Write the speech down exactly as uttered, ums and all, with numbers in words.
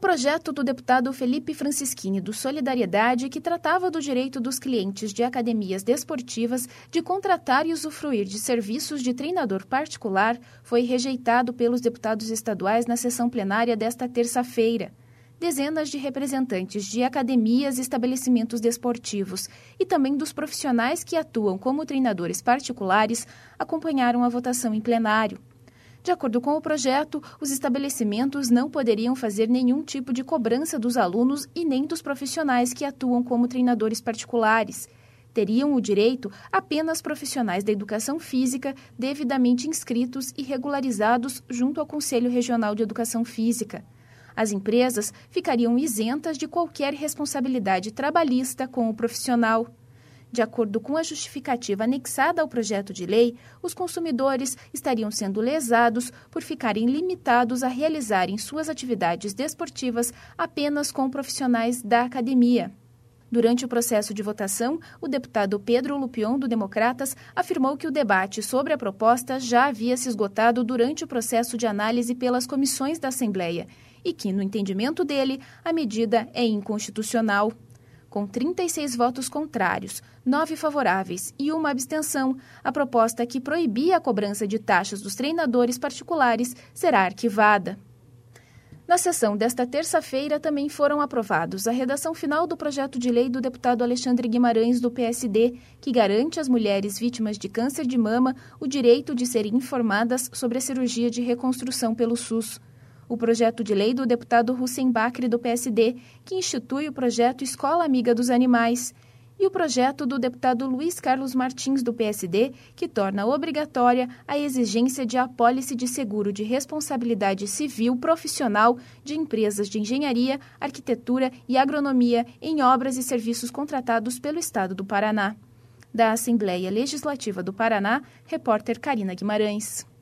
projeto do deputado Felipe Francischini do Solidariedade, que tratava do direito dos clientes de academias desportivas de contratar e usufruir de serviços de treinador particular, foi rejeitado pelos deputados estaduais na sessão plenária desta terça-feira. Dezenas de representantes de academias e estabelecimentos desportivos e também dos profissionais que atuam como treinadores particulares acompanharam a votação em plenário. De acordo com o projeto, os estabelecimentos não poderiam fazer nenhum tipo de cobrança dos alunos e nem dos profissionais que atuam como treinadores particulares. Teriam o direito apenas profissionais da educação física devidamente inscritos e regularizados junto ao Conselho Regional de Educação Física. As empresas ficariam isentas de qualquer responsabilidade trabalhista com o profissional. De acordo com a justificativa anexada ao projeto de lei, os consumidores estariam sendo lesados por ficarem limitados a realizarem suas atividades desportivas apenas com profissionais da academia. Durante o processo de votação, o deputado Pedro Lupion, do Democratas, afirmou que o debate sobre a proposta já havia se esgotado durante o processo de análise pelas comissões da Assembleia e que, no entendimento dele, a medida é inconstitucional. Com trinta e seis votos contrários, nove favoráveis e uma abstenção, a proposta que proibia a cobrança de taxas dos treinadores particulares será arquivada. Na sessão desta terça-feira também foram aprovados a redação final do projeto de lei do deputado Alexandre Guimarães, do P S D, que garante às mulheres vítimas de câncer de mama o direito de serem informadas sobre a cirurgia de reconstrução pelo SUS. O projeto de lei do deputado Hussein Bakri, do P S D, que institui o projeto Escola Amiga dos Animais, e o projeto do deputado Luiz Carlos Martins, do P S D, que torna obrigatória a exigência de apólice de seguro de responsabilidade civil profissional de empresas de engenharia, arquitetura e agronomia em obras e serviços contratados pelo Estado do Paraná. Da Assembleia Legislativa do Paraná, repórter Karina Guimarães.